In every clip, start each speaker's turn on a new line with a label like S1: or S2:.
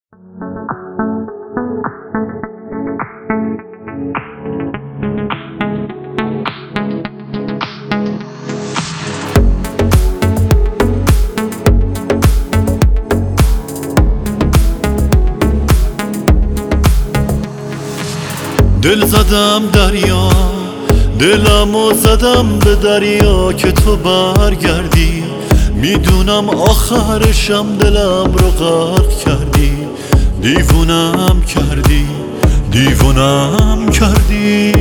S1: دل زدم دریا، دلمو زدم به دریا که تو برگردی. میدونم آخرشم دلم رو غرق کردی. دیوونم کردی، دیوونم کردی.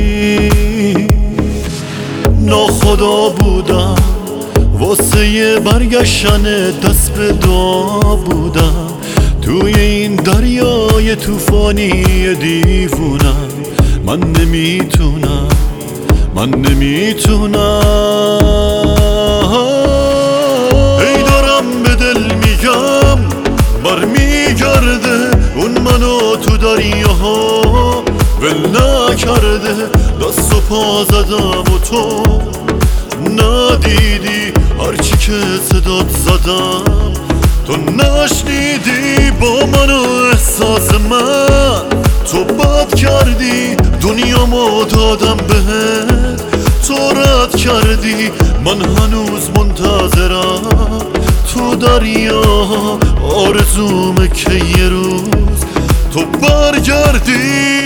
S1: ناخدا بودم واسه برگشتن دست به دعا بودم. توی این دریای طوفانی دیوونم. من نمیتونم، من نمیتونم. ای دارم به دل میگم برمیگرده اون منو تو دریاها ول نکرده. دست و پا زدم و تو ندیدی، هرچی که صدات زدم تو نشنیدی. با من و احساس من تو بد کردی. دنیامو دادم بهت تو رد کردی. من هنوز منتظرم تو دریا. آرزومه که یه روز تو برگردی.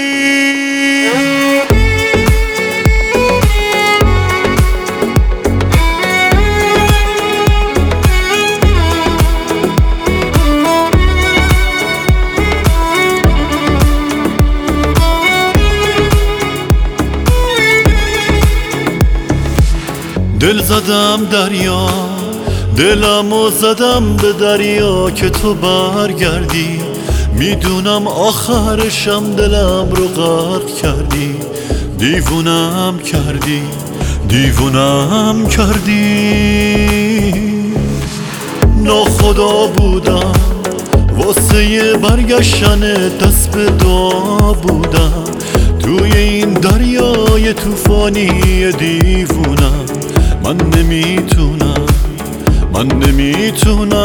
S1: دل زدم دریا، دلمو زدم به دریا که تو برگردی. میدونم آخرشم دلم رو غرق کردی. دیوونم کردی، دیوونم کردی. ناخدا بودم واسه برگشتن دست به دعا بودم. توی این دریای طوفانی دیوونم. من نمیتونم، من نمیتونم.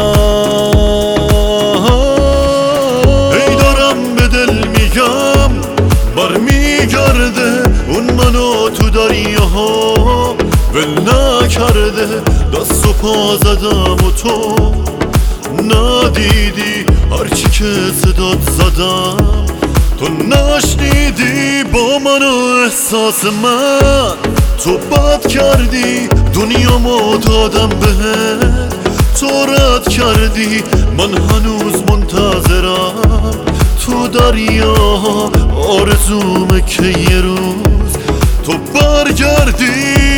S1: ای دارم به دل میگم برمیگرده اون منو تو دریاها ول نکرده. دست و پا زدم و تو ندیدی، هرچی که صدات زدم تو نشنیدی. با من و احساس من تو بد کردی. دنیامو دادم بهت تو رد کردی. من هنوز منتظرم تو دریا. آرزومه که یه روز تو برگردی.